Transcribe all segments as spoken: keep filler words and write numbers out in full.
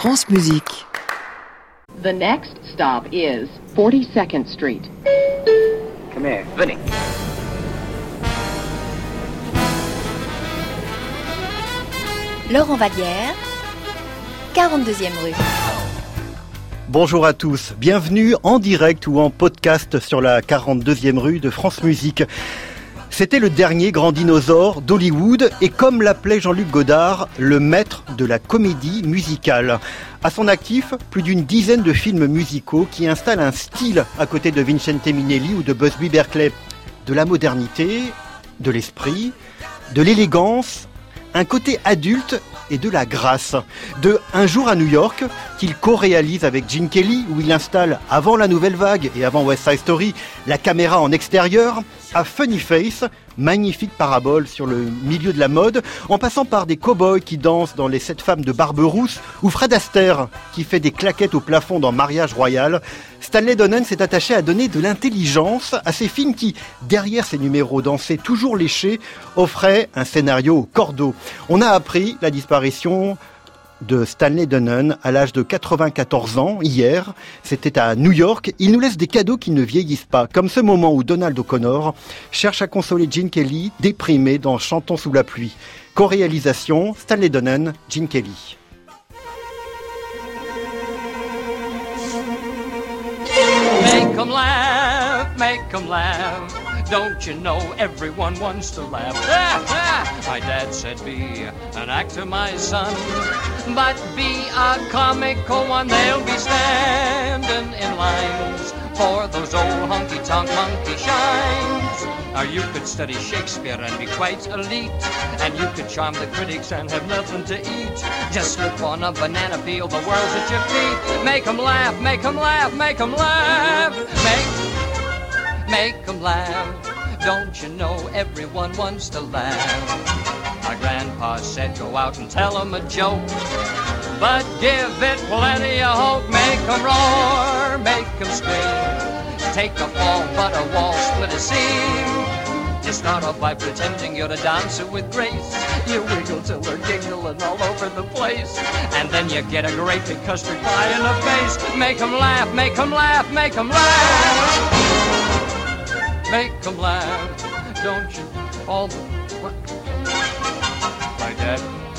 France Musique. The next stop is forty-second Street. Come here, Vinny. Laurent Vallière, quarante-deuxième rue. Bonjour à tous, bienvenue en direct ou en podcast sur la quarante-deuxième rue de France Musique. C'était le dernier grand dinosaure d'Hollywood et comme l'appelait Jean-Luc Godard, le maître de la comédie musicale. À son actif, plus d'une dizaine de films musicaux qui installent un style à côté de Vincente Minnelli ou de Busby Berkeley. De la modernité, de l'esprit, de l'élégance, un côté adulte et de la grâce. De Un jour à New York, qu'il co-réalise avec Gene Kelly, où il installe, avant la Nouvelle Vague et avant West Side Story, la caméra en extérieur, à Funny Face, magnifique parabole sur le milieu de la mode, en passant par des cow-boys qui dansent dans Les Sept femmes de Barberousse, ou Fred Astaire, qui fait des claquettes au plafond dans Mariage Royal. Stanley Donen s'est attaché à donner de l'intelligence à ces films qui, derrière ces numéros dansés toujours léchés, offraient un scénario au cordeau. On a appris la disparition de Stanley Donen à l'âge de quatre-vingt-quatorze ans, hier. C'était à New York. Il nous laisse des cadeaux qui ne vieillissent pas, comme ce moment où Donald O'Connor cherche à consoler Gene Kelly, déprimé dans Chantons sous la pluie. Co-réalisation, Stanley Donen, Gene Kelly. Make 'em laugh, make 'em laugh. Don't you know everyone wants to laugh? Ah, ah. My dad said be an actor, my son, but be a comical one. They'll be standing in lines for those old honky-tonk monkey shines. Or you could study Shakespeare and be quite elite, and you could charm the critics and have nothing to eat. Just slip on a banana peel, the world's at your feet. Make 'em laugh, make 'em laugh, make 'em laugh. Make, make 'em laugh. Don't you know everyone wants to laugh? My grandpa said go out and tell 'em a joke, but give it plenty of hope. Make 'em roar, make 'em scream. Take a fall, but a wall, split a seam. You start off by pretending you're a dancer with grace. You wiggle till they're giggling all over the place, and then you get a great big custard pie in the face. Make 'em laugh, make 'em laugh, make 'em laugh. Make 'em laugh, don't you? All the what? My dad.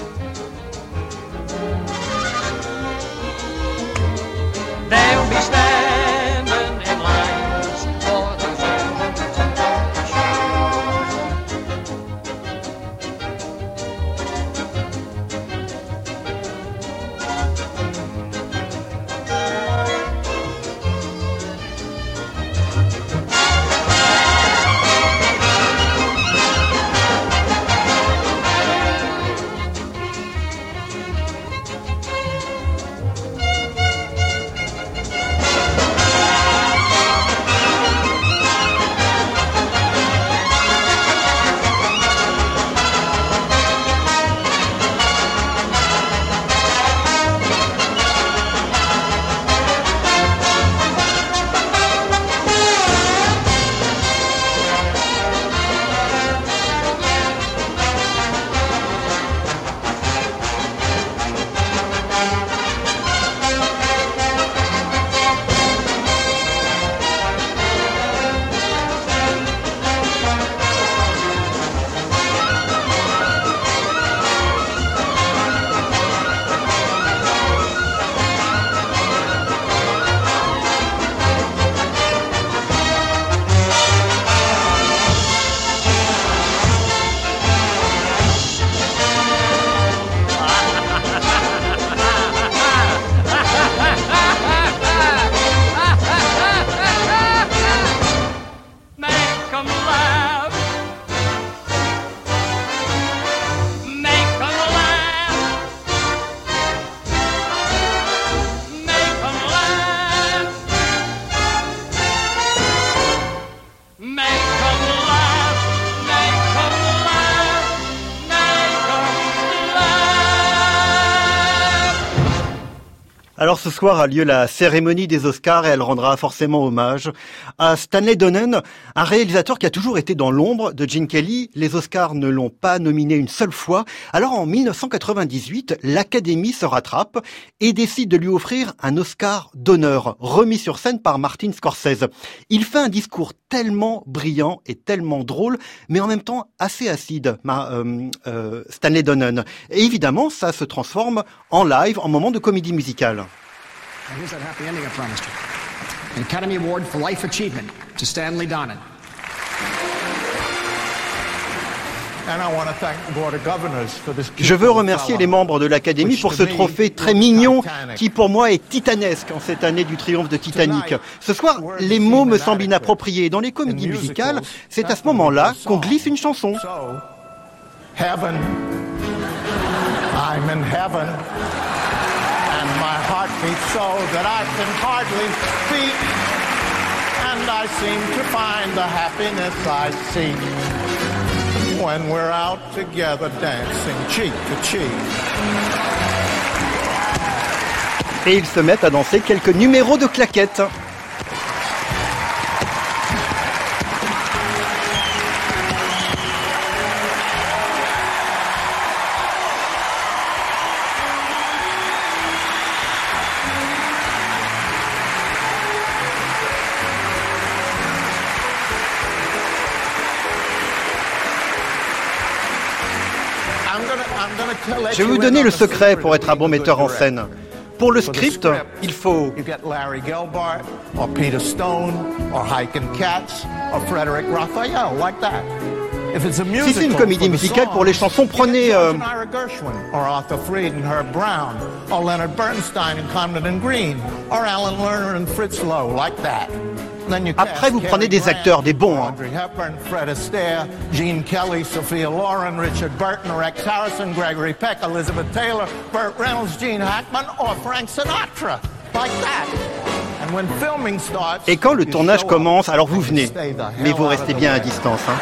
They'll be standing in lines for those old honky-tonk Alors ce soir a lieu la cérémonie des Oscars et elle rendra forcément hommage à Stanley Donen, un réalisateur qui a toujours été dans l'ombre de Gene Kelly. Les Oscars ne l'ont pas nominé une seule fois. Alors en dix-neuf cent quatre-vingt-dix-huit, l'Académie se rattrape et décide de lui offrir un Oscar d'honneur, remis sur scène par Martin Scorsese. Il fait un discours tellement brillant et tellement drôle, mais en même temps assez acide, ma, euh, euh, Stanley Donen. Et évidemment, ça se transforme en live, en moment de comédie musicale. Here's that happy ending I promised you. An Academy Award for Life Achievement to Stanley Donen. Je veux remercier les membres de l'Académie pour ce trophée très mignon qui pour moi est titanesque en cette année du triomphe de Titanic. Ce soir, les mots me semblent inappropriés. Dans les comédies musicales, c'est à ce moment-là qu'on glisse une chanson. Heaven, I'm in heaven, and my heart beats so that I can hardly speak, and I seem to find the happiness I seek when we're out together dancing cheek to cheek. Et ils se mettent à danser quelques numéros de claquettes. Je vais vous donner le secret pour être un bon metteur en scène. Pour le script, il faut si c'est une comédie musicale, pour les chansons, prenez euh... Après, vous prenez des acteurs, des bons. Hein. Gene Kelly, Sophia Loren, Richard Burton, Rex Harrison, Gregory Peck, Elizabeth Taylor, Burt Reynolds, Gene Hackman or Frank Sinatra. Like that. And when filming starts, et quand le tournage commence, alors vous venez. Mais vous restez bien à distance. Hein.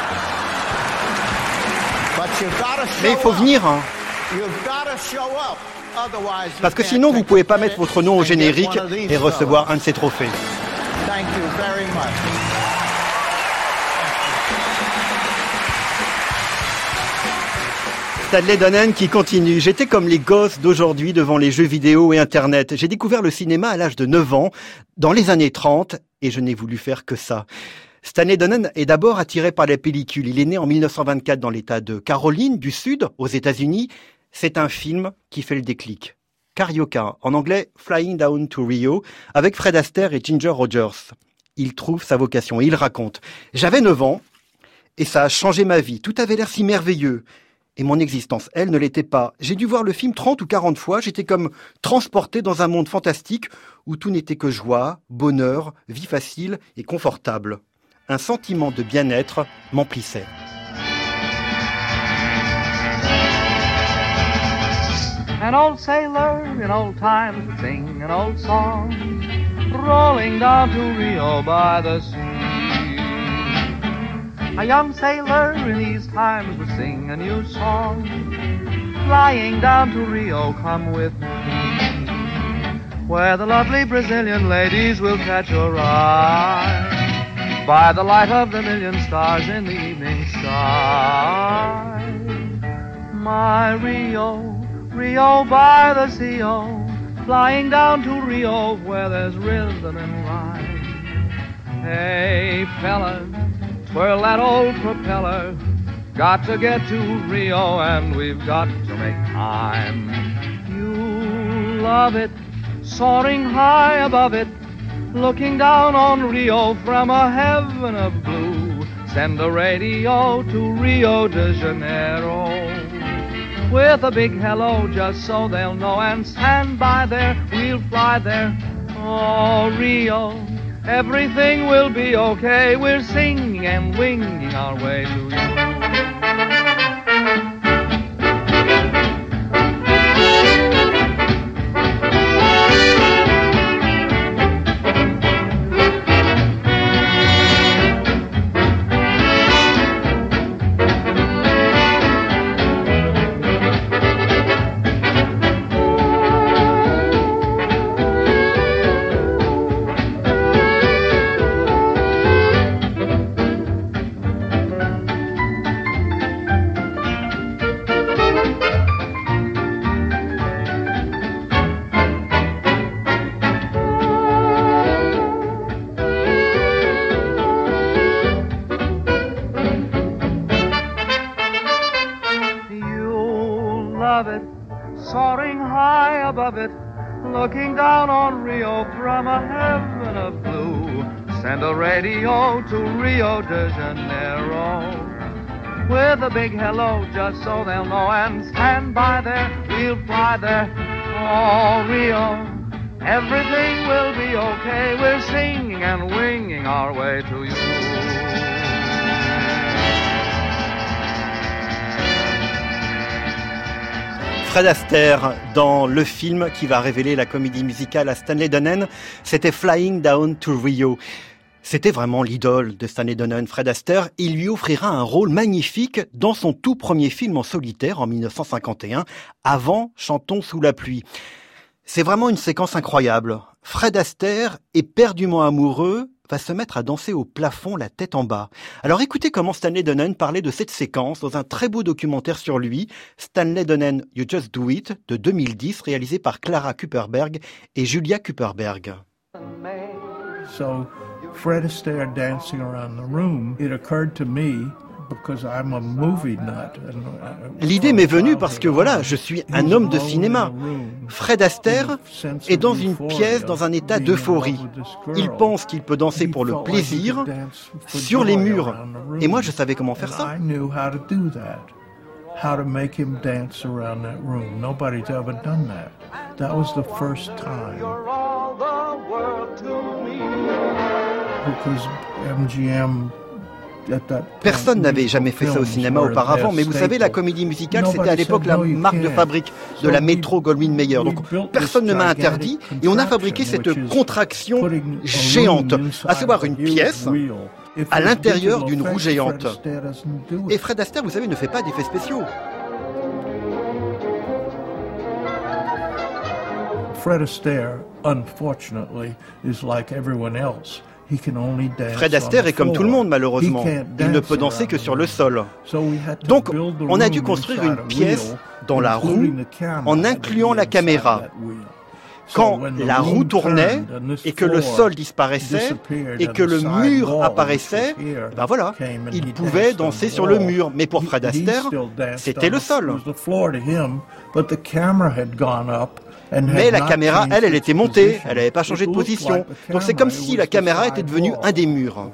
Mais il faut venir. Hein. Parce que sinon, vous ne pouvez pas mettre votre nom au générique et recevoir un de ces trophées. Thank you very much. Stanley Donen qui continue. J'étais comme les gosses d'aujourd'hui devant les jeux vidéo et Internet. J'ai découvert le cinéma à l'âge de neuf ans, dans les années trente, et je n'ai voulu faire que ça. Stanley Donen est d'abord attiré par la pellicule. Il est né en dix-neuf cent vingt-quatre dans l'État de Caroline du Sud, aux États-Unis. C'est un film qui fait le déclic. Carioca, en anglais Flying Down to Rio, avec Fred Astaire et Ginger Rogers. Il trouve sa vocation et il raconte « J'avais neuf ans et ça a changé ma vie. Tout avait l'air si merveilleux. Et mon existence, elle, ne l'était pas. J'ai dû voir le film trente ou quarante fois. J'étais comme transporté dans un monde fantastique où tout n'était que joie, bonheur, vie facile et confortable. Un sentiment de bien-être m'emplissait. » An old sailor in old times would sing an old song, rolling down to Rio by the sea. A young sailor in these times would sing a new song, flying down to Rio, come with me, where the lovely Brazilian ladies will catch your eye, by the light of the million stars in the evening sky. My Rio, Rio by the sea, oh, flying down to Rio where there's rhythm and rhyme. Hey, fellas, twirl that old propeller. Got to get to Rio and we've got to make time. You love it, soaring high above it, looking down on Rio from a heaven of blue. Send a radio to Rio de Janeiro with a big hello, just so they'll know, and stand by there, we'll fly there. Oh, Rio, everything will be okay. We're singing and winging our way to you. flying high above it, looking down on Rio from a heaven of blue. Send a radio to Rio de Janeiro with a big hello, just so they'll know, and stand by there, we'll fly there. Oh, Rio, everything will be okay. We're singing and winging our way to you. Fred Astaire dans le film qui va révéler la comédie musicale à Stanley Donen, c'était Flying Down to Rio. C'était vraiment l'idole de Stanley Donen, Fred Astaire. Il lui offrira un rôle magnifique dans son tout premier film en solitaire en dix-neuf cent cinquante et un, avant Chantons sous la pluie. C'est vraiment une séquence incroyable. Fred Astaire, éperdument amoureux, va se mettre à danser au plafond, la tête en bas. Alors écoutez comment Stanley Donen parlait de cette séquence dans un très beau documentaire sur lui, Stanley Donen, You Just Do It, de deux mille dix, réalisé par Clara Kuperberg et Julia Kuperberg. So, Fred Astaire dancing around the room, it occurred to me because I'm a movie nut. L'idée m'est venue parce que voilà, je suis un homme de cinéma. Fred Astaire est dans une pièce dans un état d'euphorie. Il pense qu'il peut danser pour le plaisir sur les murs. Et moi, je savais comment faire ça. How to make him dance around that room. Nobody's ever done that. That was the first time. Because M G M Personne n'avait jamais fait ça au cinéma auparavant, mais vous savez, la comédie musicale, c'était à l'époque la marque de fabrique de la Metro-Goldwyn-Mayer. Donc personne ne m'a interdit, et on a fabriqué cette contraction géante, à savoir une pièce à l'intérieur d'une roue géante. Et Fred Astaire, vous savez, ne fait pas d'effets spéciaux. Fred Astaire, unfortunately, is like everyone else. Fred Astaire est comme tout le monde, malheureusement. Il ne peut danser que sur le sol. Donc, on a dû construire une pièce dans la roue en incluant la caméra. Quand la roue tournait et que le sol disparaissait et que le mur apparaissait, ben voilà, il pouvait danser sur le mur. Mais pour Fred Astaire, c'était le sol. Mais la caméra, elle, elle était montée, elle n'avait pas changé de position. Donc c'est comme si la caméra était devenue un des murs.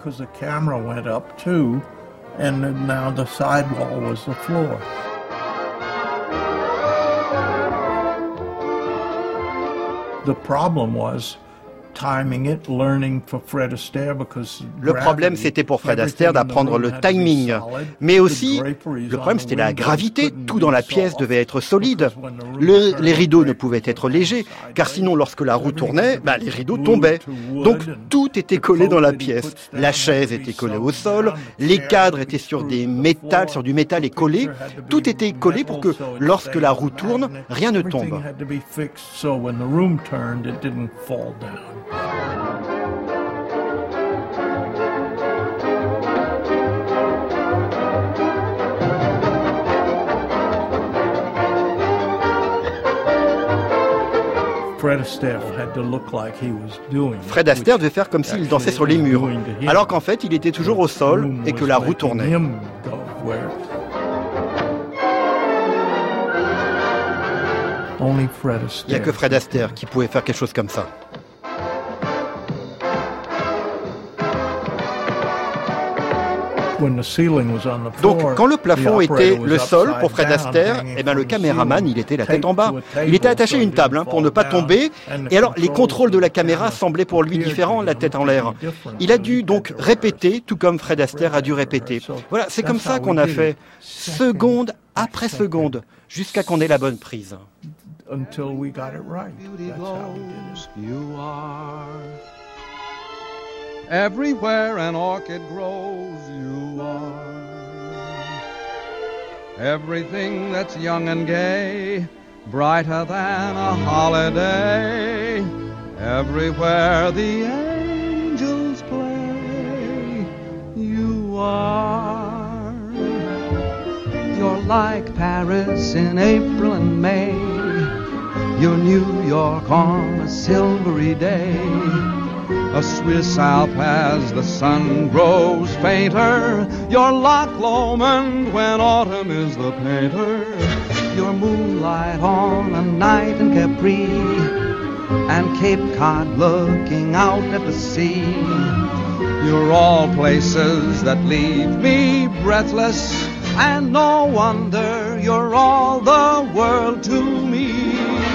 The problem was timing it, learning for Fred Astaire because le problème, c'était pour Fred Astaire d'apprendre le timing. Mais aussi, le problème, c'était la gravité. Tout dans la pièce devait être solide. Le, les rideaux ne pouvaient être légers, car sinon, lorsque la roue tournait, bah, les rideaux tombaient. Donc, tout était collé dans la pièce. La chaise était collée au sol, les cadres étaient sur des métals, sur du métal et collés. Tout était collé pour que, lorsque la roue tourne, rien ne tombe. Fred Astaire had to look like he was doing. Fred Astaire devait faire comme s'il dansait sur les murs, alors qu'en fait il était toujours au sol et que la roue tournait. Il n'y a que Fred Astaire qui pouvait faire quelque chose comme ça. Donc, quand le plafond était le sol pour Fred Astaire, eh ben, le caméraman, il était la tête en bas. Il était attaché à une table hein, pour ne pas tomber. Et alors, les contrôles de la caméra semblaient pour lui différents, la tête en l'air. Il a dû donc répéter, tout comme Fred Astaire a dûu répéter. Voilà, c'est comme ça qu'on a fait, seconde après seconde, jusqu'à qu'on ait la bonne prise. Until we got it right. That's how we did it. Everywhere an orchid grows, you are. Everything that's young and gay, brighter than a holiday. Everywhere the angels play, you are. You're like Paris in April and May. You're New York on a silvery day. a Swiss Alp as the sun grows fainter, your Loch Lomond when autumn is the painter, your moonlight on a night in Capri, and Cape Cod looking out at the sea. You're all places that leave me breathless, and no wonder you're all the world to me.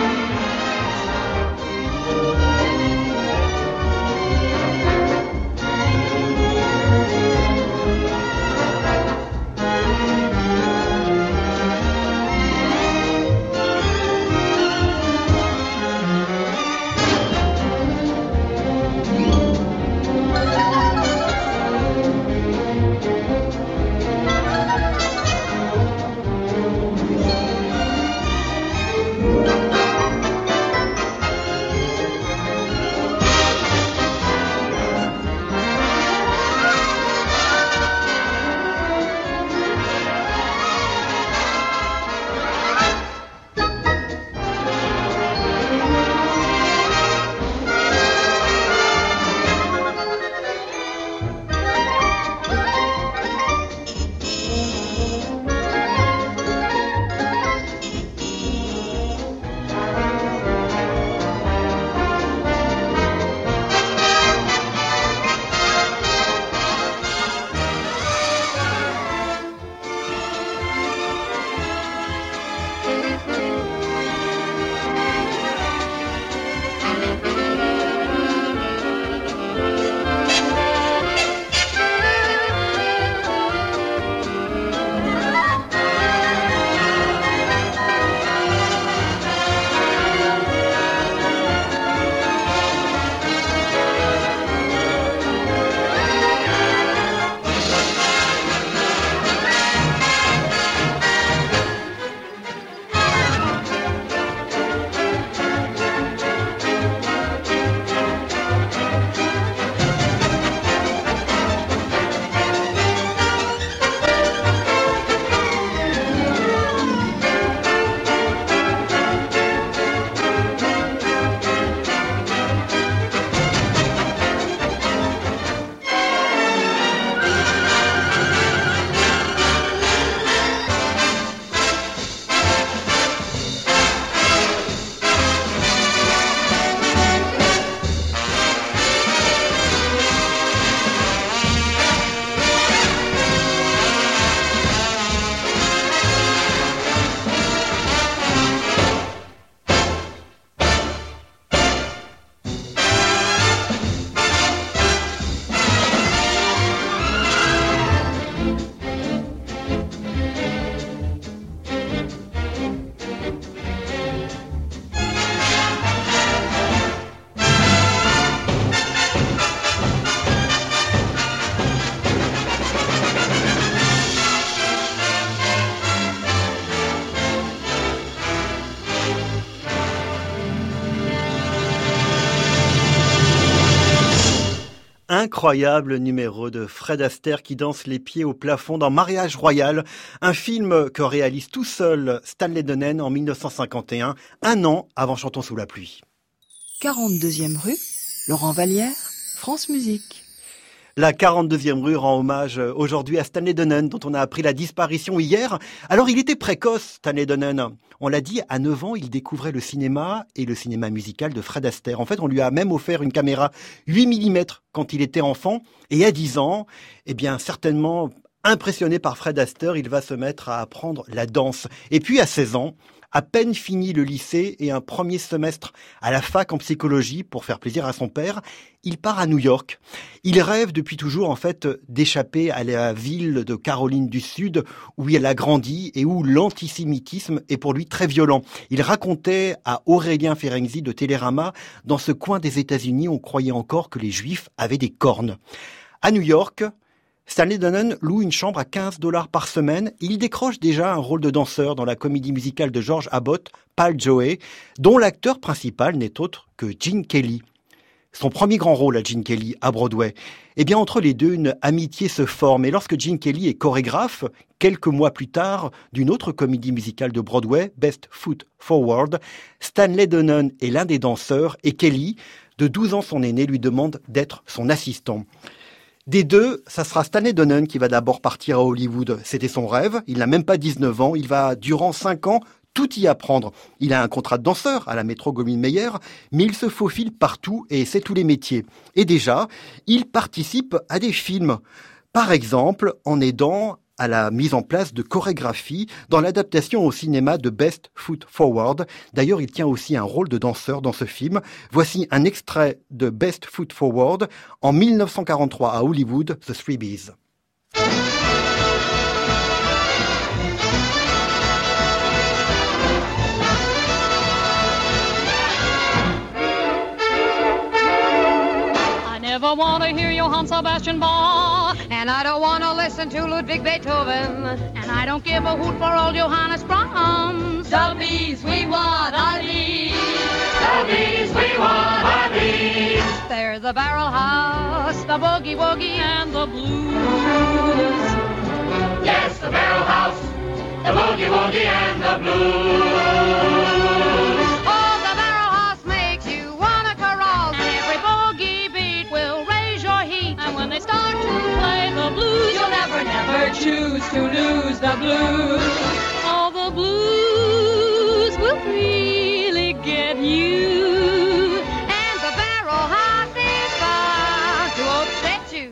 Incroyable numéro de Fred Astaire qui danse les pieds au plafond dans Mariage Royal, un film que réalise tout seul Stanley Donen en mille neuf cent cinquante et un, un an avant Chantons sous la pluie. quarante-deuxième rue, Laurent Vallière, France Musique. La quarante-deuxième rue rend hommage aujourd'hui à Stanley Donen, dont on a appris la disparition hier. Alors il était précoce, Stanley Donen. On l'a dit, à neuf ans, il découvrait le cinéma et le cinéma musical de Fred Astaire. En fait, on lui a même offert une caméra huit millimètres quand il était enfant. Et à dix ans, eh bien, certainement impressionné par Fred Astaire, il va se mettre à apprendre la danse. Et puis à seize ans, à peine fini le lycée et un premier semestre à la fac en psychologie pour faire plaisir à son père, il part à New York. Il rêve depuis toujours en fait d'échapper à la ville de Caroline du Sud où il a grandi et où l'antisémitisme est pour lui très violent. Il racontait à Aurélien Ferenczi de Télérama, dans ce coin des États-Unis, on croyait encore que les Juifs avaient des cornes. À New York, Stanley Donen loue une chambre à quinze dollars par semaine. Il décroche déjà un rôle de danseur dans la comédie musicale de George Abbott, Pal Joey, dont l'acteur principal n'est autre que Gene Kelly. Son premier grand rôle à Gene Kelly, à Broadway. Eh bien, entre les deux, une amitié se forme. Et lorsque Gene Kelly est chorégraphe, quelques mois plus tard, d'une autre comédie musicale de Broadway, Best Foot Forward, Stanley Donen est l'un des danseurs et Kelly, De douze ans, son aîné lui demande d'être son assistant. Des deux, ça sera Stanley Donen qui va d'abord partir à Hollywood. C'était son rêve, il n'a même pas dix-neuf ans, il va durant cinq ans tout y apprendre. Il a un contrat de danseur à la Metro-Goldwyn-Mayer, mais il se faufile partout et essaie tous les métiers. Et déjà, il participe à des films. Par exemple, en aidant à la mise en place de chorégraphie dans l'adaptation au cinéma de Best Foot Forward. D'ailleurs, il tient aussi un rôle de danseur dans ce film. Voici un extrait de Best Foot Forward en dix-neuf cent quarante-trois à Hollywood, The Three Bees. I never want to hear Johann Sebastian Bach, and I don't want to listen to Ludwig Beethoven, and I don't give a hoot for old Johannes Brahms. The bees we want are these. The bees we want are these. They're the Barrel House, the Boogie Woogie, and the Blues. Yes, the Barrel House, the Boogie Woogie, and the Blues. Oh, the Barrel House makes you wanna carouse, and every boogie beat will raise your heat. And when they start to play the blues, you'll never, never choose to lose the blues. Oh, the blues will really get you, and the Barrel House is bound to upset you.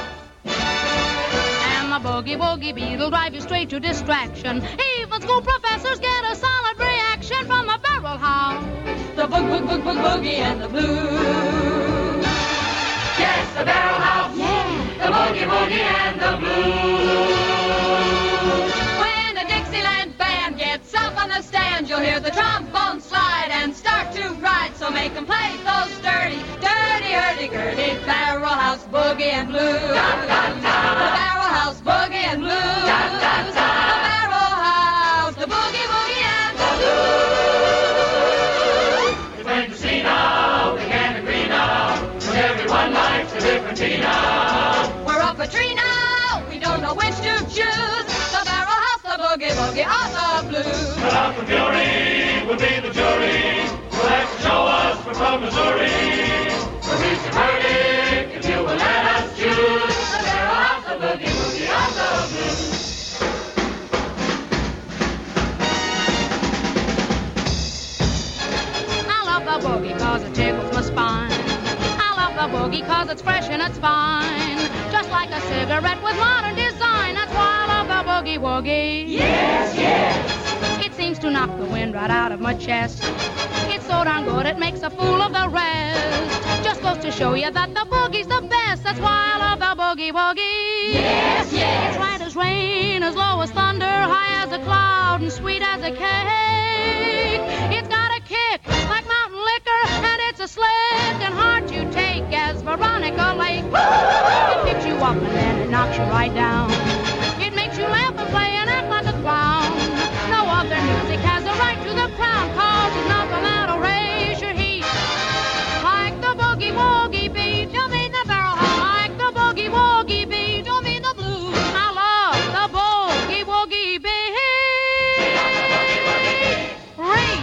And the boogie woogie beat will drive you straight to distraction. Even school professors get a solid reaction from the Barrel House, the boog boog boog boog boogie and the blues. Yes, the Barrel House, yeah, the Boogie Woogie, and the Blues. When the Dixieland band gets up on the stand, you'll hear the trombone slide and start to ride. So make them play those dirty, dirty, hurdy-gurdy Barrel House Boogie and Blues. Da, da, da. The Barrel House Boogie and Blues. Da, da, da. The Barrel House, the Boogie Woogie and the Blues. It's plain to see now, we can't agree now, but everyone likes a different tea now. We're up a tree now, we don't know which to choose. The Barrel House, the Boogie Woogie, or the Blues. But up the fury will be the jury, who'll have to show us we're from Missouri. We'll reach a verdict if you will let us choose. The Barrel House, the Boogie Woogie, or the Blues. I love the boogie cause it tickles my spine. I love the boogie cause it's fresh and it's fine. Just like a cigarette with modern design. That's why I love the boogie woogie. Yes, yes. It seems to knock the wind right out of my chest. It's so darn good it makes a fool of the rest. Just goes to show you that the boogie's the best. That's why I love the boogie woogie. Yes, yes. It's light as rain, as low as thunder, high as a cloud, and sweet as a cake. It's got a kick like mountain liquor, and it's a slick and hard to take as Veronica Lake. It picks you up and then it knocks you right down. It makes you laugh and play and act like a clown. No other music has a right to the crown, cause it's nothing that'll raise your heat like the boogie woogie beat. You mean the Barrel House, like the boogie woogie beat. You mean the blues. I love the boogie woogie beat. Great.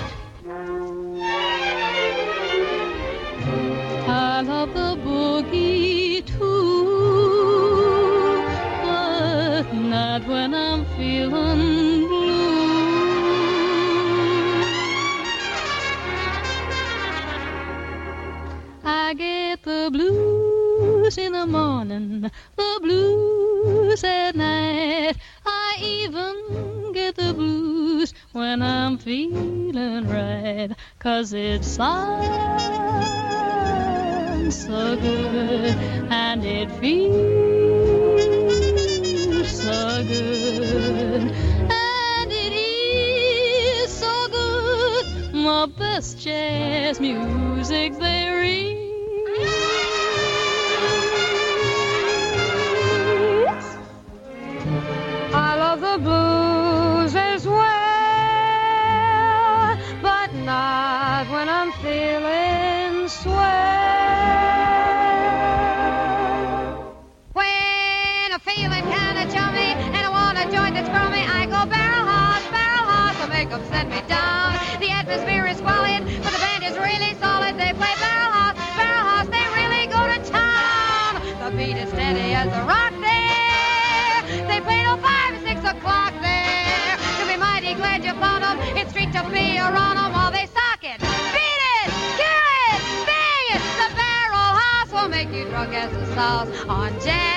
I love the boogie too, but not when I'm feeling blue. I get the blues in the morning, the blues at night. I even get the blues when I'm feeling right, 'cause it sounds so good and it feels so good. And it is so good, my best jazz music there is. I love the blues as well, but not when I'm feeling swell. When I'm feeling kinda chummy and I want a joint that's crummy, I go Barrel House, Barrel House, to make them send me down. The atmosphere is squalid, but the band is really solid. They play Barrel House, Barrel street to be around them while they sock it. Beat it, kill it, bang it. The barrel house will make you drunk as the sauce on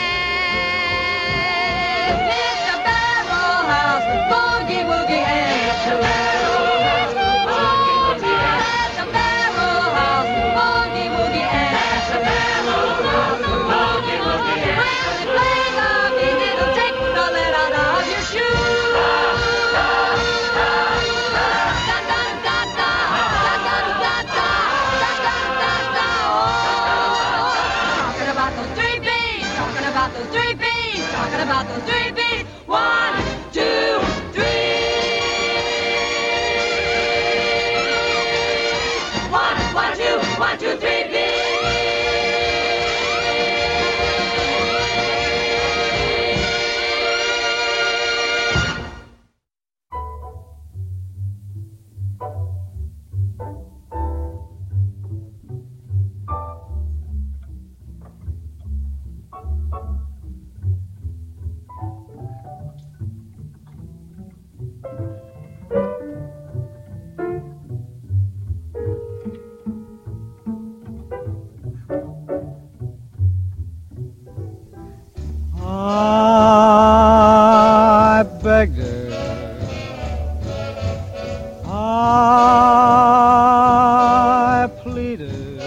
jazz. It's the barrel house, boogie woogie and it's the barrel house, boogie woogie and it's the barrel house, boogie woogie and it's the barrel house, boogie woogie and when they play the beat, it'll take the lead out of your shoe. Three beats, talking about those three beats. One, two, three. One, one, two, one, two, three beats. I begged her, I pleaded,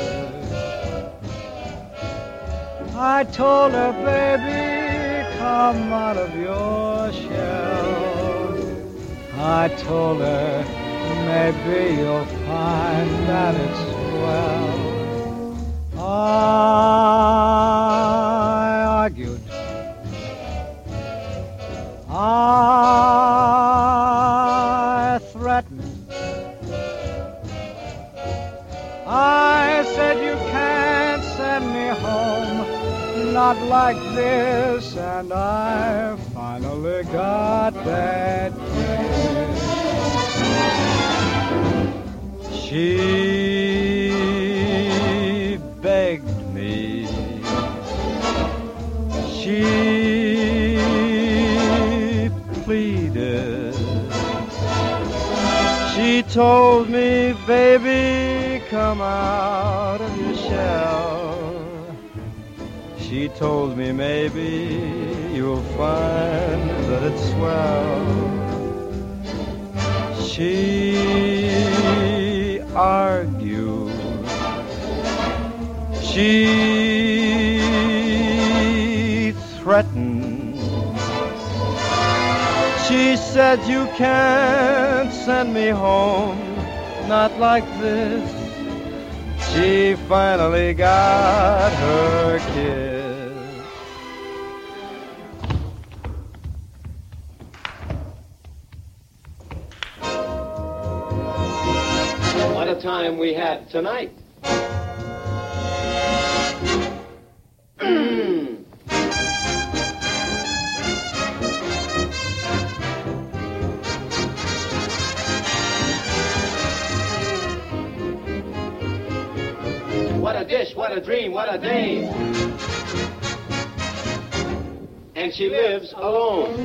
I told her, baby, come out of your shell. I told her, maybe you'll find that it's swell. I argued, I threatened, I said you can't send me home, not like this, and I finally got that kiss. She begged me, she pleaded, she told me, baby, come out of your shell. She told me, maybe you'll find that it's swell. She argued, she threatened, she said you can't send me home, not like this. She finally got her kiss. What a time we had tonight. What a dish, what a dream, what a day. And she lives alone.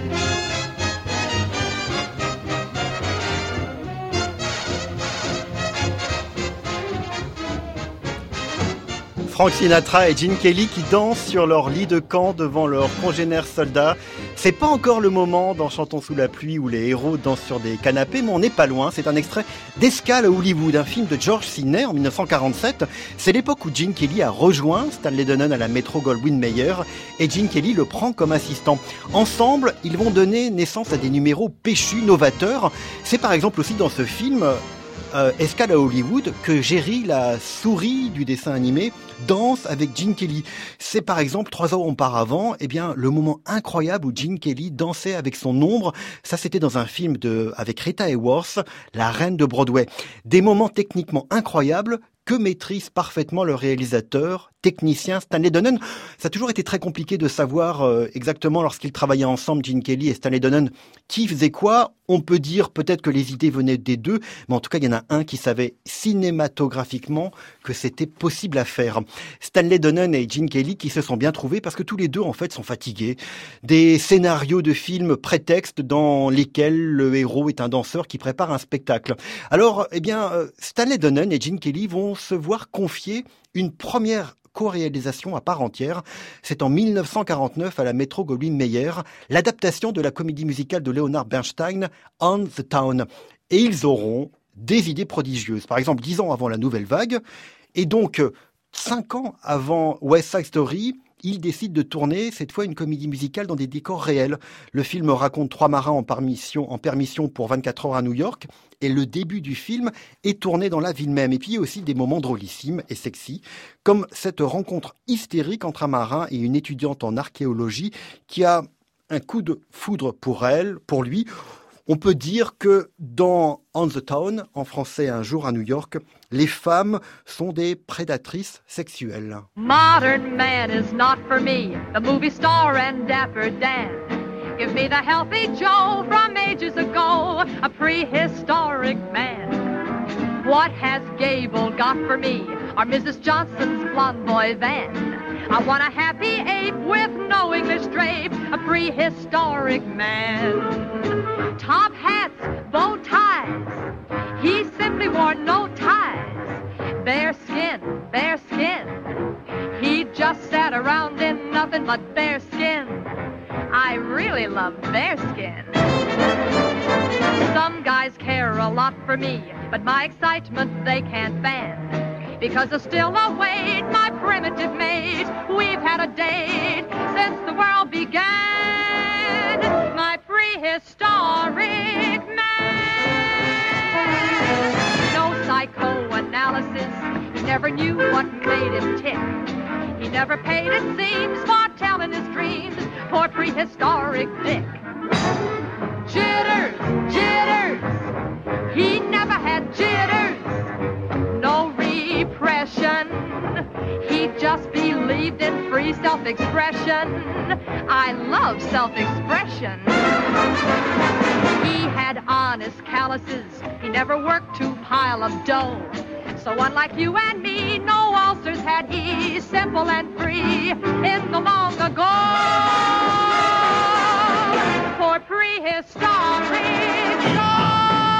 Frank Sinatra et Gene Kelly qui dansent sur leur lit de camp devant leurs congénères soldats. C'est pas encore le moment dans Chantons sous la pluie où les héros dansent sur des canapés, mais on n'est pas loin. C'est un extrait d'Escale à Hollywood, un film de George Sidney en dix-neuf cent quarante-sept. C'est l'époque où Gene Kelly a rejoint Stanley Donen à la Metro-Goldwyn-Mayer et Gene Kelly le prend comme assistant. Ensemble, ils vont donner naissance à des numéros péchus, novateurs. C'est par exemple aussi dans ce film euh, Escale à Hollywood que Jerry, la souris du dessin animé, danse avec Gene Kelly. C'est par exemple trois ans auparavant, eh bien, le moment incroyable où Gene Kelly dansait avec son ombre. Ça, c'était dans un film de, avec Rita Hayworth, la reine de Broadway. Des moments techniquement incroyables que maîtrise parfaitement le réalisateur technicien Stanley Donen. Ça a toujours été très compliqué de savoir euh, exactement lorsqu'ils travaillaient ensemble, Gene Kelly et Stanley Donen, qui faisait quoi. On peut dire peut-être que les idées venaient des deux, mais en tout cas, il y en a un qui savait cinématographiquement que c'était possible à faire. Stanley Donen et Gene Kelly qui se sont bien trouvés parce que tous les deux, en fait, sont fatigués. Des scénarios de films prétextes dans lesquels le héros est un danseur qui prépare un spectacle. Alors, eh bien, Stanley Donen et Gene Kelly vont se voir confier une première co-réalisation à part entière. C'est en mille neuf cent quarante-neuf à la Metro-Goldwyn-Mayer, l'adaptation de la comédie musicale de Leonard Bernstein, On the Town. Et ils auront des idées prodigieuses. Par exemple, dix ans avant la Nouvelle Vague, et donc cinq ans avant West Side Story, ils décident de tourner cette fois une comédie musicale dans des décors réels. Le film raconte trois marins en permission, en permission pour vingt-quatre heures à New York, et le début du film est tourné dans la ville même. Et puis il y a aussi des moments drôlissimes et sexy, comme cette rencontre hystérique entre un marin et une étudiante en archéologie qui a un coup de foudre pour elle, pour lui. On peut dire que dans On the Town, en français Un jour à New York, les femmes sont des prédatrices sexuelles. Modern man is not for me, the movie star and dapper Dan. Give me the healthy Joe from ages ago, a prehistoric man. What has Gable got for me, or Missus Johnson's blonde boy Van? I want a happy ape with no English drape, a prehistoric man. Top hats, bow ties, he simply wore no ties. Bare skin, bare skin, he just sat around in nothing but bare skin. I really love bare skin. Some guys care a lot for me, but my excitement they can't fan. Because I still await my primitive mate. We've had a date since the world began. My prehistoric man. No psychoanalysis, he never knew what made him tick. He never paid, it seems, for telling his dreams. Poor prehistoric Dick. Jitters, jitters, he never had jitters. No repression, he just believed in free self-expression. I love self-expression. He had honest calluses, he never worked to pile up dough. So unlike you and me, no ulcers had he, simple and free in the long ago. For prehistoric Joe.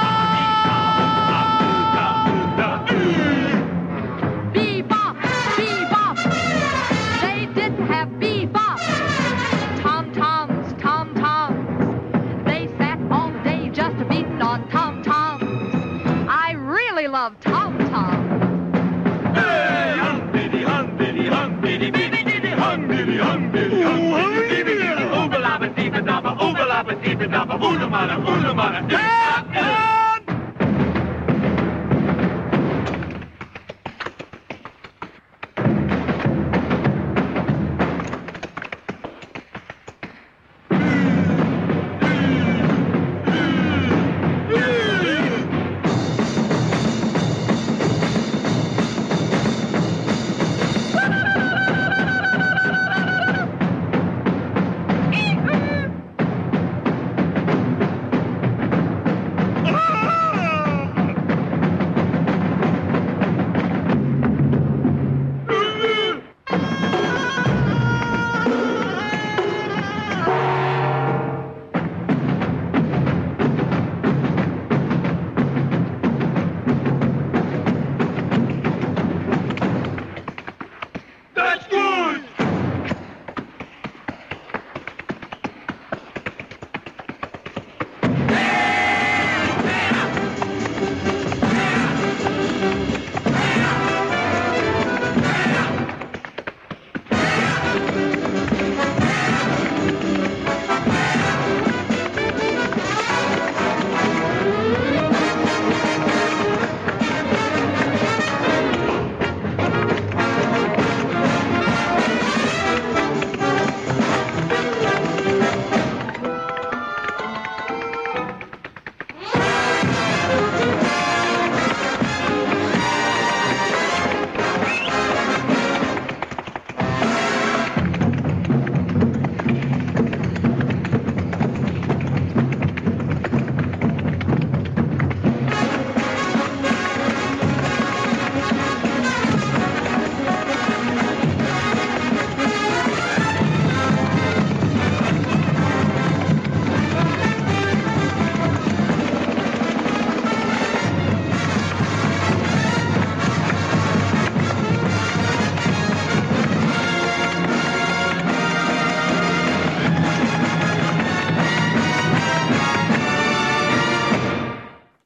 Bebop, bebop, they didn't have bebop. Tom-toms, tom-toms, they sat all day just beating on tom-toms. I really love tom-toms. Hey, hum diddy, hum diddy, hum diddy, diddy diddy, hum diddy, hum diddy, hum diddy, diddy diddy, ooga-labba, dee-ba-dabba, ooga-labba, dee-ba-dabba, ooga-mada, ooga-mada, yeah! Ah!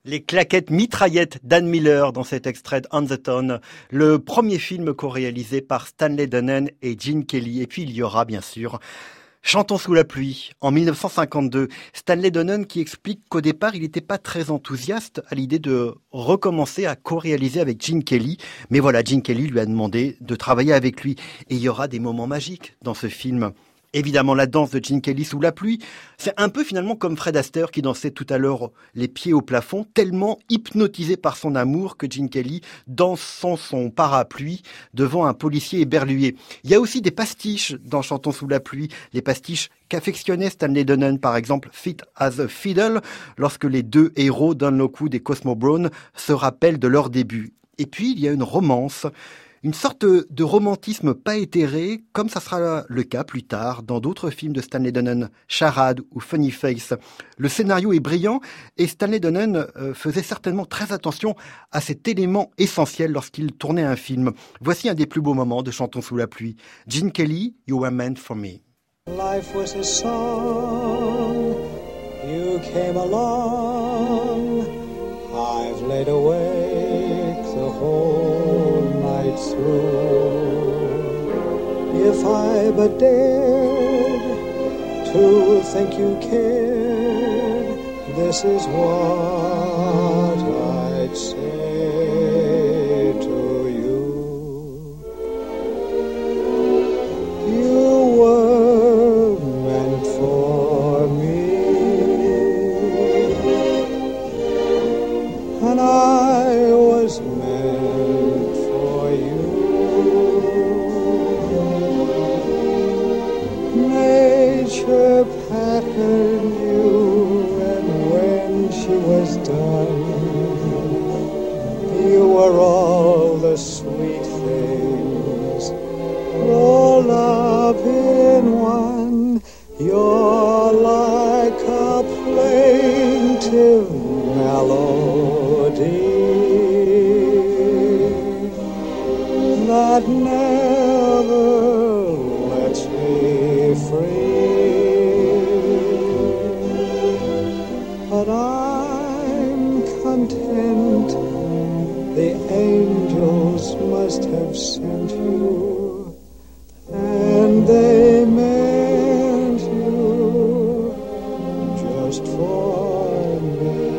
Les claquettes mitraillettes d'Ann Miller dans cet extrait de On the Town, le premier film co-réalisé par Stanley Donen et Gene Kelly. Et puis il y aura bien sûr Chantons sous la pluie, en dix-neuf cent cinquante-deux. Stanley Donen qui explique qu'au départ, il n'était pas très enthousiaste à l'idée de recommencer à co-réaliser avec Gene Kelly. Mais voilà, Gene Kelly lui a demandé de travailler avec lui. Et il y aura des moments magiques dans ce film. Évidemment, la danse de Gene Kelly sous la pluie, c'est un peu finalement comme Fred Astaire qui dansait tout à l'heure les pieds au plafond, tellement hypnotisé par son amour que Gene Kelly danse sans son parapluie devant un policier éberlué. Il y a aussi des pastiches dans Chantons sous la pluie, les pastiches qu'affectionnait Stanley Donen, par exemple Fit as a Fiddle, lorsque les deux héros, Don Lockwood et Cosmo Brown, se rappellent de leur début. Et puis, il y a une romance, une sorte de romantisme pas éthéré, comme ça sera le cas plus tard dans d'autres films de Stanley Donen, Charade ou Funny Face. Le scénario est brillant et Stanley Donen euh, faisait certainement très attention à cet élément essentiel lorsqu'il tournait un film. Voici un des plus beaux moments de Chantons sous la pluie. Gene Kelly, You Were Meant for Me. Life was a song, you came along, I've laid awake the whole night through. If I but dared to think you cared, this is what I'd say to you. You were meant for me, and I was meant for you. Nature patterned you, and when she was done, you were all the sweet things rolled up in one. You're like a plaintive melody that never lets me free. But I'm content, the angels must have sent you, and they meant you just for me.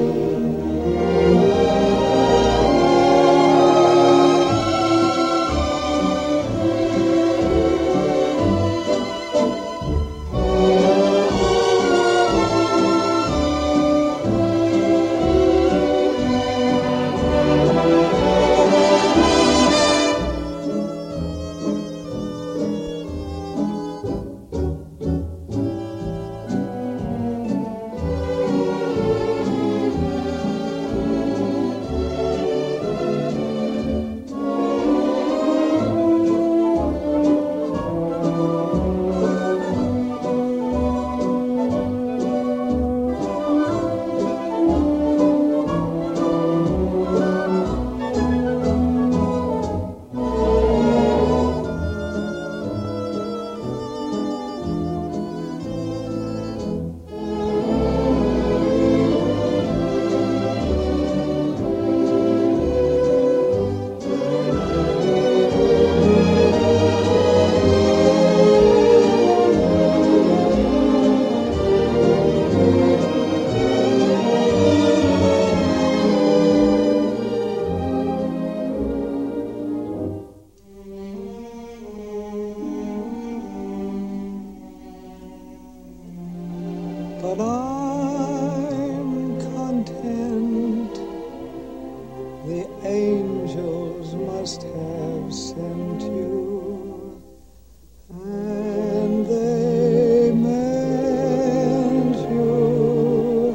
But I'm content, the angels must have sent you, and they meant you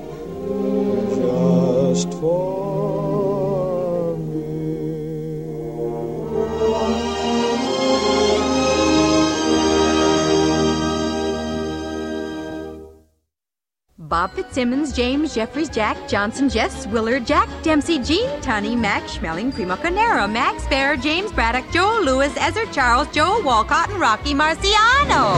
just for me. Bob Fitzsimmons, James, Jeffries, Jack, Johnson, Jess, Willard, Jack, Dempsey, Gene, Tunney, Mac, Schmeling, Primo Carnero, Max Fair, James Braddock, Joel Lewis, Ezra Charles, Joel Walcott, and Rocky Marciano.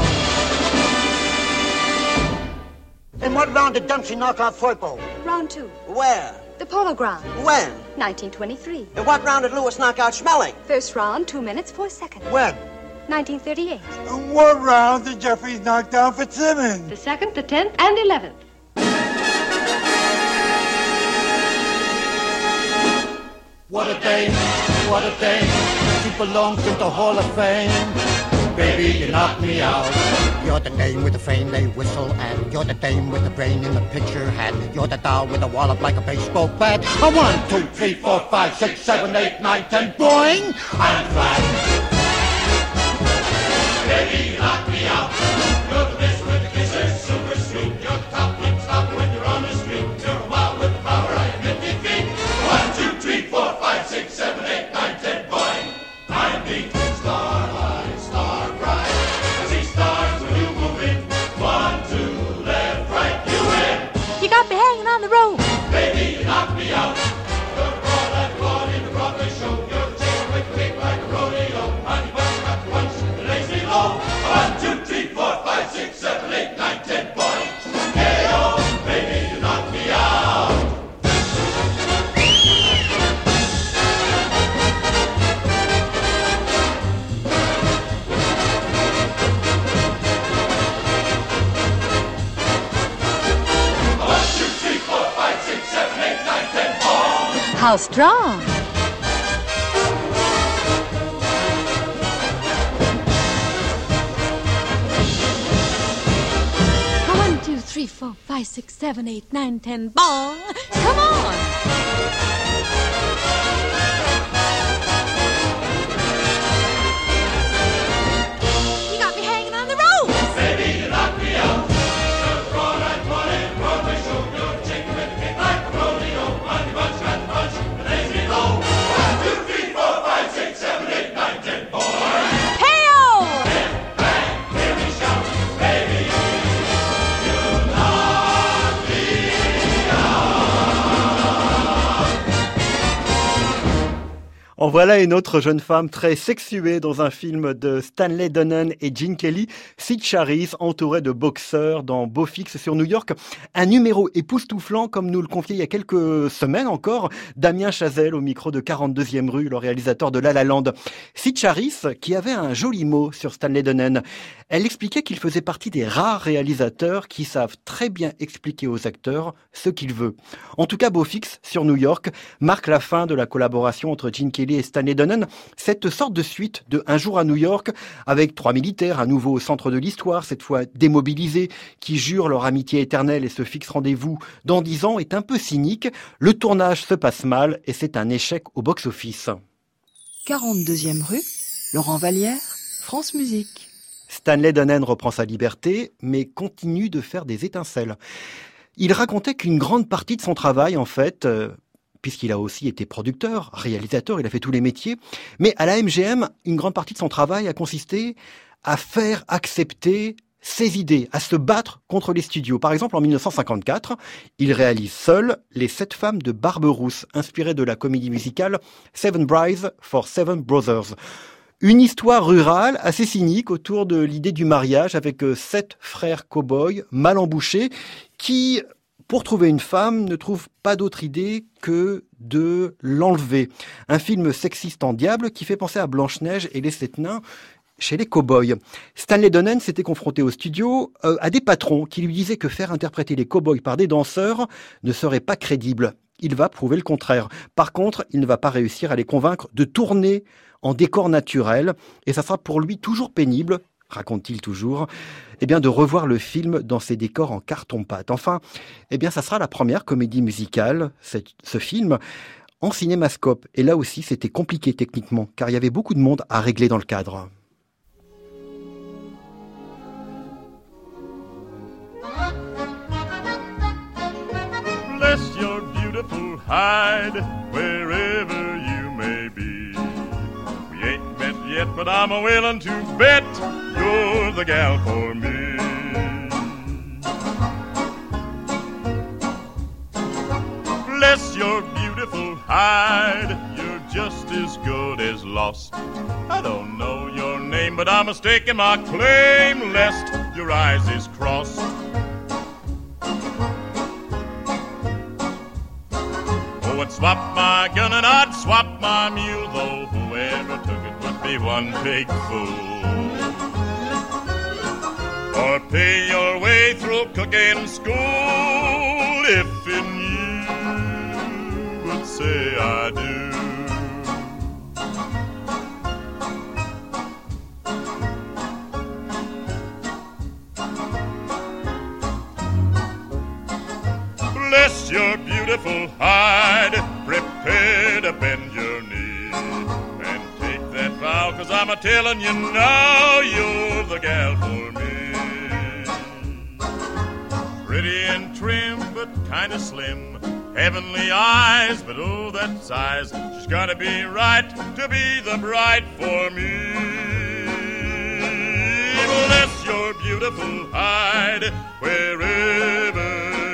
In what round did Dempsey knock out Foipo? Round two. Where? The Polo Ground. When? nineteen twenty-three. In what round did Lewis knock out Schmeling? First round, two minutes, four seconds. When? nineteen thirty-eight. In what round did Jeffries knock down Fitzsimmons? The second, the tenth, and eleventh. What a day, what a day, she belongs in the Hall of Fame. Baby, you knock me out. You're the dame with the fame they whistle at. You're the dame with the brain in the picture hat. You're the doll with a wallop like a baseball bat. A one, two, three, four, five, six, seven, eight, nine, ten, boing, I'm flat. Baby, you knock me out. You're the best with the kisses, super sweet. You're the top hit stop when you're on the street. You're a wild with the power, I admit defeat. One, two, three, four, five, six, seven, eight, nine, ten, boing, I'm beat. Starlight, star bright. I see stars when you move in. One, two, left, right, you win. You got me hanging on the rope. Baby, you knock me out. You're the broad like the broad in the Broadway show. You're the chicken with the kick like a rodeo. Honey bunch got the punch that lays me low. One, two, three, four, five, six, seven, eight, nine, ten, boing. Hey, oh, baby, you knock me out. How strong! One, two, three, four, five, six, seven, eight, nine, ten, bong! Come on! You got me hanging on the rope! Baby, you knock me out. You're the broad eyed one in Broadway show. You're the chicken with the kick like a rodeo. Honey bunch got the punch that lays me low. One, two, three, four, five, six, seven, eight, nine, ten, boy. Hey-o! Hit, bang, hear me shout. Baby, you knock me En voilà une autre jeune femme très sexuée dans un film de Stanley Donen et Gene Kelly, Sid Charisse, entourée de boxeurs dans Beau Fixe sur New York. Un numéro époustouflant, comme nous le confiait il y a quelques semaines encore, Damien Chazelle au micro de quarante-deuxième rue, le réalisateur de La La Land. Sid Charisse, qui avait un joli mot sur Stanley Donen. Elle expliquait qu'il faisait partie des rares réalisateurs qui savent très bien expliquer aux acteurs ce qu'il veut. En tout cas, Beau Fixe sur New York marque la fin de la collaboration entre Gene Kelly et Stanley Donen, cette sorte de suite de Un jour à New York, avec trois militaires à nouveau au centre de l'histoire, cette fois démobilisés, qui jurent leur amitié éternelle et se fixent rendez-vous dans dix ans, est un peu cynique. Le tournage se passe mal et c'est un échec au box-office. quarante-deuxième rue, Laurent Vallière, France Musique. Stanley Donen reprend sa liberté, mais continue de faire des étincelles. Il racontait qu'une grande partie de son travail, en fait... Euh, puisqu'il a aussi été producteur, réalisateur, il a fait tous les métiers. Mais à la M G M, une grande partie de son travail a consisté à faire accepter ses idées, à se battre contre les studios. Par exemple, en dix-neuf cent cinquante-quatre, il réalise seul Les Sept Femmes de Barberousse, inspiré de la comédie musicale Seven Brides for Seven Brothers. Une histoire rurale assez cynique autour de l'idée du mariage avec sept frères cow-boys mal embouchés qui... pour trouver une femme, ne trouve pas d'autre idée que de l'enlever. Un film sexiste en diable qui fait penser à Blanche-Neige et les Sept Nains chez les cow-boys. Stanley Donen s'était confronté au studio euh, à des patrons qui lui disaient que faire interpréter les cow-boys par des danseurs ne serait pas crédible. Il va prouver le contraire. Par contre, il ne va pas réussir à les convaincre de tourner en décor naturel et ça sera pour lui toujours pénible, raconte-t-il toujours, eh bien de revoir le film dans ses décors en carton-pâte. Enfin, eh bien ça sera la première comédie musicale, cette, ce film, en cinémascope. Et là aussi, c'était compliqué techniquement, car il y avait beaucoup de monde à régler dans le cadre. Bless your beautiful hide, wherever you may be. We ain't met yet, but I'm a willing to bet you're the gal for me. Bless your beautiful hide, you're just as good as lost. I don't know your name, but I'm mistaking my claim, lest your eyes is crossed. would swap my gun and I'd swap my mule, though whoever took it would be one big fool. Or pay your way through cooking school if in you would say I do. Bless your beautiful hide, prepare to bend your knee, and take that vow, 'cause I'm a-telling you now, you're the gal for me. Pretty and trim, but kinda slim, heavenly eyes, but oh, that size, she's gotta be right to be the bride for me. Bless your beautiful hide, wherever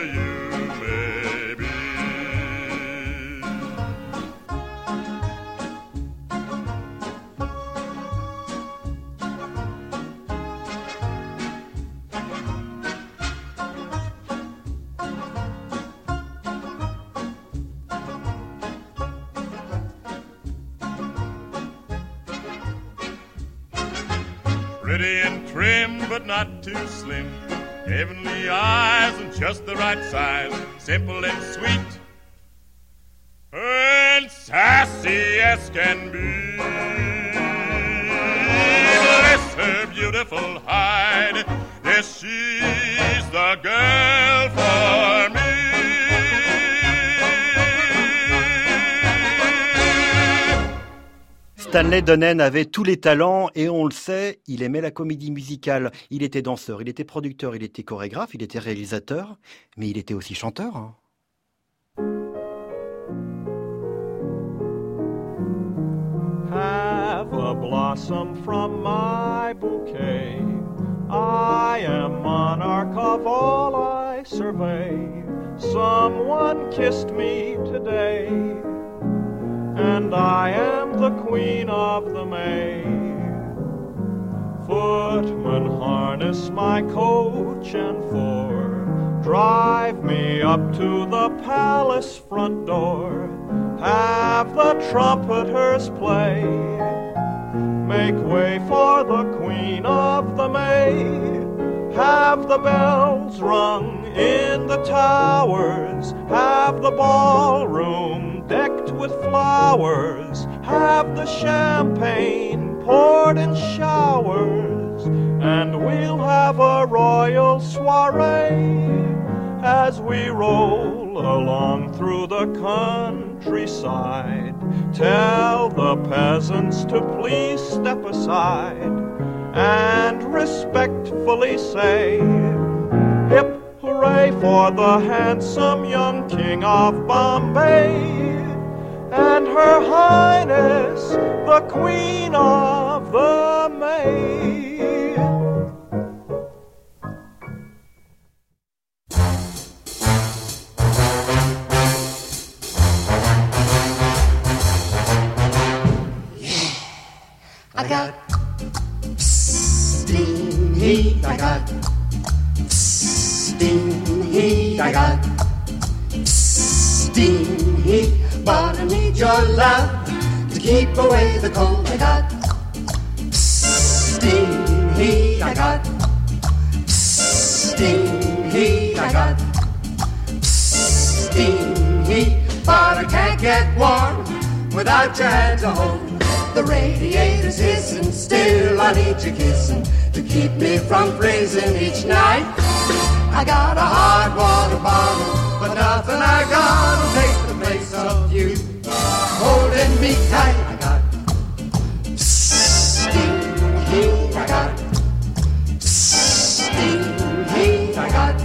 pretty and trim, but not too slim, heavenly eyes and just the right size, simple and sweet, and sassy as can be. Bless her beautiful hide, yes, she's the girl for me. Stanley Donen avait tous les talents et on le sait, il aimait la comédie musicale. Il était danseur, il était producteur, il était chorégraphe, il était réalisateur, mais il était aussi chanteur. Hein. Have a blossom from my bouquet. I am monarch of all I survey. Someone kissed me today, and I am the queen of the May. Footman, harness my coach and four, drive me up to the palace front door. Have the trumpeters play, make way for the queen of the May. Have the bells rung in the towers, have the ballroom decked with flowers, have the champagne poured in showers, and we'll have a royal soiree as we roll along through the countryside. Tell the peasants to please step aside and respectfully say, hip hooray for the handsome young king of Bombay and Her Highness the Queen of the May. I got steam heat, I got steam heat, I got steam heat, but I need your love to keep away the cold. I got steam heat, I got steam heat, I got steam heat, but I can't get warm without your hand to hold. The radiator's hissing, still I need your kissing to keep me from freezing each night. I got a hot water bottle, but nothing I got'll take the place of you holding me tight. I got steam heat, I got steam heat, I got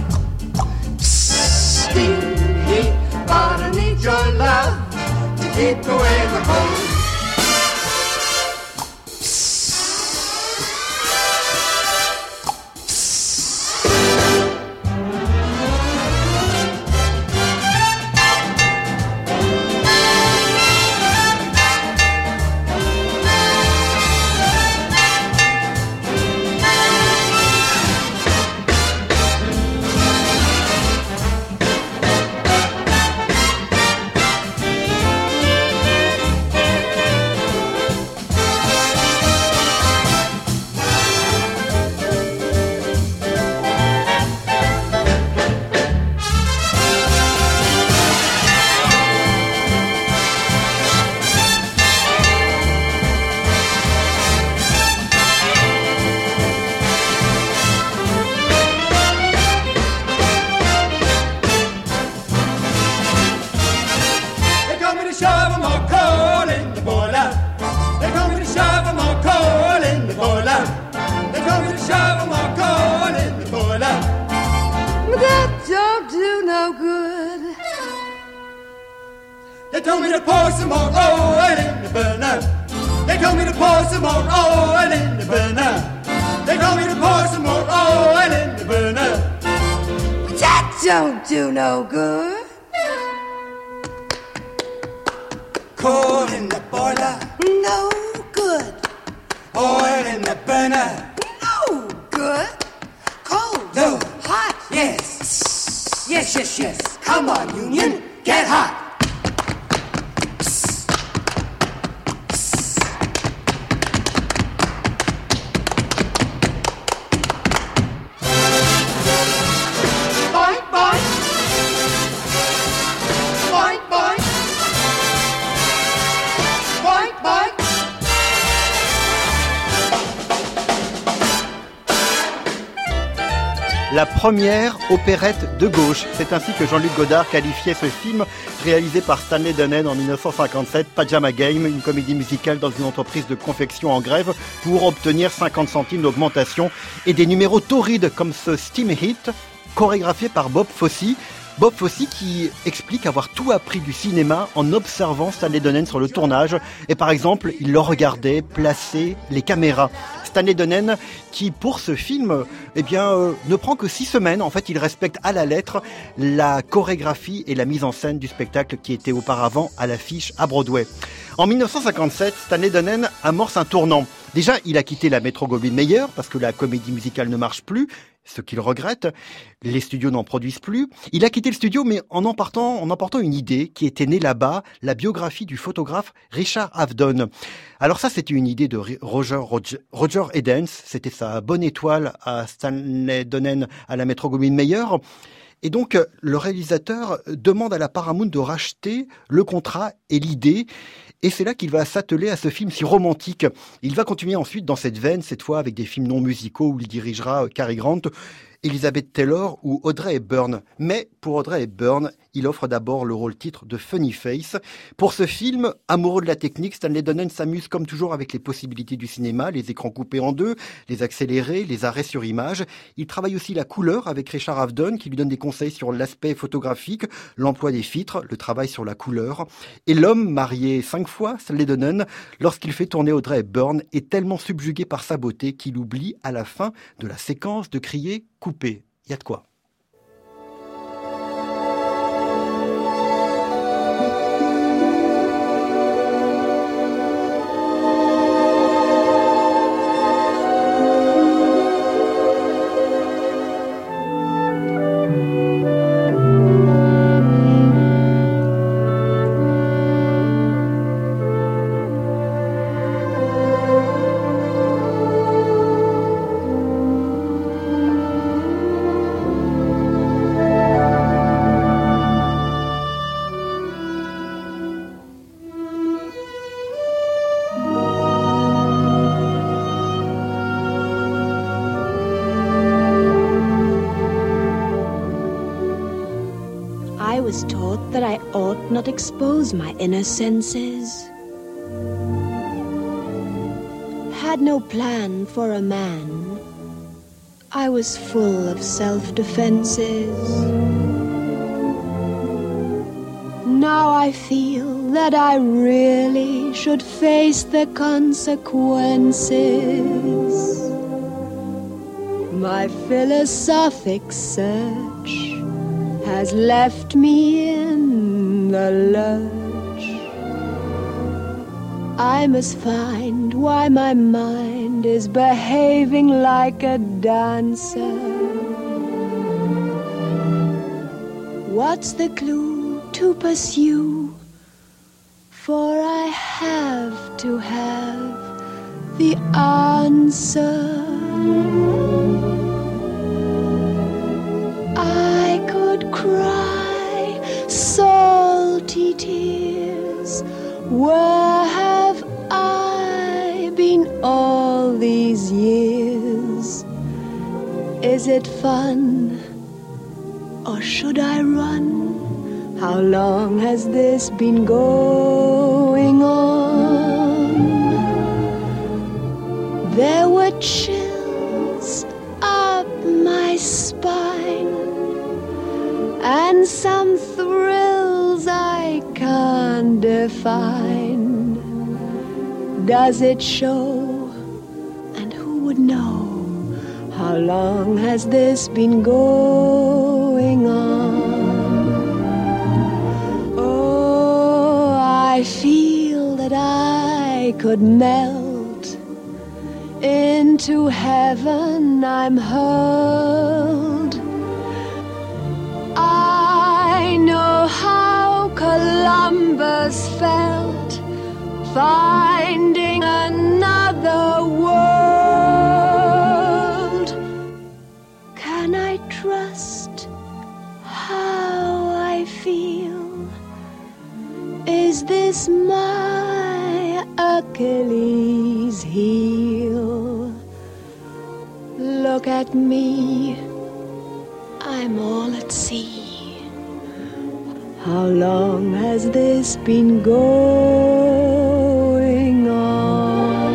steam heat, but I need your love to keep away the cold. They told me to pour some more oil in the burner. They told me to pour some more oil in the burner. They told me to pour some more oil in the burner. But that don't do no good. Coal in the boiler, no good. Oil in the burner, no good. Cold, no, hot, yes. Yes, yes, yes. Come on, Union, get hot. La première opérette de gauche. C'est ainsi que Jean-Luc Godard qualifiait ce film réalisé par Stanley Donen en dix-neuf cent cinquante-sept, Pajama Game, une comédie musicale dans une entreprise de confection en grève pour obtenir cinquante centimes d'augmentation et des numéros torrides comme ce Steam Hit, chorégraphié par Bob Fosse. Bob Fosse qui explique avoir tout appris du cinéma en observant Stanley Donen sur le tournage. Et par exemple, il le regardait placer les caméras. Stanley Donen qui, pour ce film, eh bien, euh, ne prend que six semaines. En fait, il respecte à la lettre la chorégraphie et la mise en scène du spectacle qui était auparavant à l'affiche à Broadway. En dix-neuf cent cinquante-sept, Stanley Donen amorce un tournant. Déjà, il a quitté la Metro-Goldwyn-Mayer parce que la comédie musicale ne marche plus, ce qu'il regrette. Les studios n'en produisent plus. Il a quitté le studio, mais en emportant, en emportant une idée qui était née là-bas, la biographie du photographe Richard Avedon. Alors ça, c'était une idée de Roger, Roger, Roger Edens. C'était sa bonne étoile à Stanley Donen à la Metro-Goldwyn-Mayer. Et donc, le réalisateur demande à la Paramount de racheter le contrat et l'idée. Et c'est là qu'il va s'atteler à ce film si romantique. Il va continuer ensuite dans cette veine, cette fois avec des films non musicaux où il dirigera Cary Grant, Elizabeth Taylor ou Audrey Hepburn. Mais pour Audrey Hepburn, il offre d'abord le rôle titre de Funny Face. Pour ce film, amoureux de la technique, Stanley Donen s'amuse comme toujours avec les possibilités du cinéma, les écrans coupés en deux, les accélérés, les arrêts sur image. Il travaille aussi la couleur avec Richard Avedon qui lui donne des conseils sur l'aspect photographique, l'emploi des filtres, le travail sur la couleur. Et l'homme, marié cinq fois, Stanley Donen, lorsqu'il fait tourner Audrey Hepburn, est tellement subjugué par sa beauté qu'il oublie à la fin de la séquence de crier « coupé ». Il y a de quoi. Not expose my inner senses. Had no plan for a man. I was full of self-defenses. Now I feel that I really should face the consequences. My philosophic search has left me in the lurch. I must find why my mind is behaving like a dancer. What's the clue to pursue? For I have to have the answer. I could cry salty tears. Where have I been all these years? Is it fun, or should I run? How long has this been going on? There were chills up my spine and some thrills I can't undefined. Does it show? And who would know? How long has this been going on? Oh, I feel that I could melt into heaven. I'm hurled. I know how Columbus felt, finding another world. Can I trust how I feel? Is this my Achilles heel? Look at me, I'm all at sea. How long has this been going on?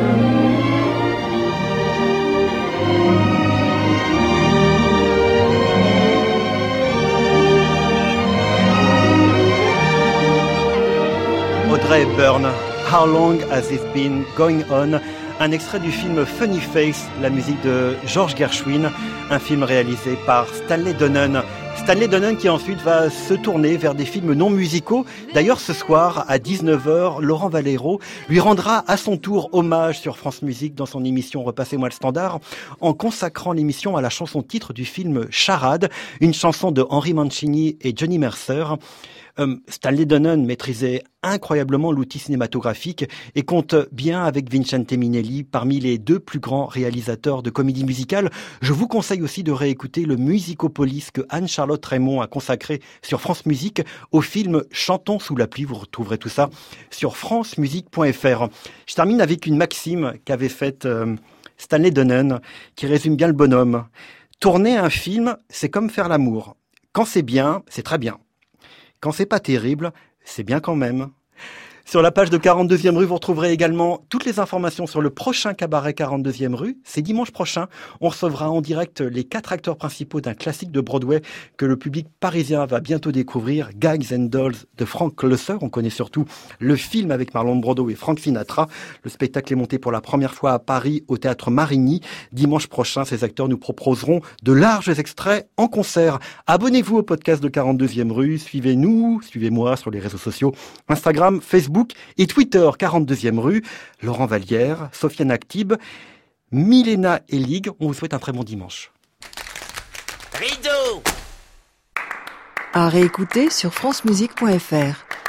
Audrey Hepburn, How long has it been going on? Un extrait du film Funny Face, la musique de George Gershwin, un film réalisé par Stanley Donen. Stanley Donen qui ensuite va se tourner vers des films non musicaux. D'ailleurs, ce soir, à dix-neuf heures, Laurent Valero lui rendra à son tour hommage sur France Musique dans son émission Repassez-moi le standard, en consacrant l'émission à la chanson titre du film Charade, une chanson de Henry Mancini et Johnny Mercer. Euh, Stanley Donen maîtrisait incroyablement l'outil cinématographique et compte bien avec Vincente Minnelli parmi les deux plus grands réalisateurs de comédie musicale. Je vous conseille aussi de réécouter le Musicopolis que Anne-Charlotte Raymond a consacré sur France Musique au film Chantons sous la pluie. Vous retrouverez tout ça sur france musique point f r. Je termine avec une maxime qu'avait faite euh, Stanley Donen qui résume bien le bonhomme. Tourner un film, c'est comme faire l'amour. Quand c'est bien, c'est très bien. Quand c'est pas terrible, c'est bien quand même. Sur la page de quarante-deuxième rue, vous retrouverez également toutes les informations sur le prochain cabaret quarante-deuxième rue. C'est dimanche prochain. On recevra en direct les quatre acteurs principaux d'un classique de Broadway que le public parisien va bientôt découvrir, Gags and Dolls de Frank Loesser. On connaît surtout le film avec Marlon Brando et Frank Sinatra. Le spectacle est monté pour la première fois à Paris au théâtre Marigny. Dimanche prochain, ces acteurs nous proposeront de larges extraits en concert. Abonnez-vous au podcast de quarante-deuxième rue. Suivez-nous, suivez-moi sur les réseaux sociaux, Instagram, Facebook et Twitter. quarante-deuxième rue, Laurent Vallière, Sofiane Aktib, Milena Elig. On vous souhaite un très bon dimanche. Rideau. À réécouter sur france musique point f r.